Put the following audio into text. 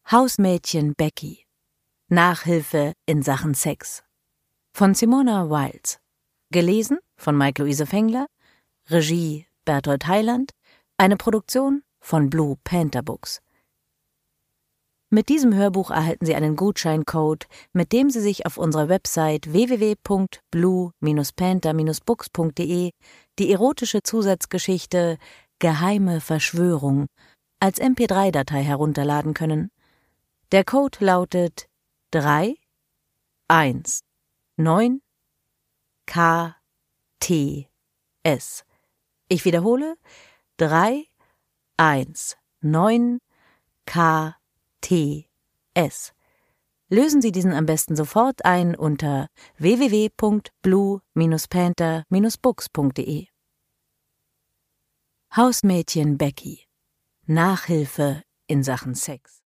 Hausmädchen Becky. Nachhilfe in Sachen Sex. Von Simona Wiles. Gelesen von Maik-Luise Fengler. Regie Bertolt Heiland. Eine Produktion von Blue Panther Books. Mit diesem Hörbuch erhalten Sie einen Gutscheincode, mit dem Sie sich auf unserer Website www.blue-panther-books.de die erotische Zusatzgeschichte Geheime Verschwörung als MP3-Datei herunterladen können. Der Code lautet 319KTS. Ich wiederhole, 319KTS. Lösen Sie diesen am besten sofort ein unter www.blue-panther-books.de. Hausmädchen Becky. Nachhilfe in Sachen Sex.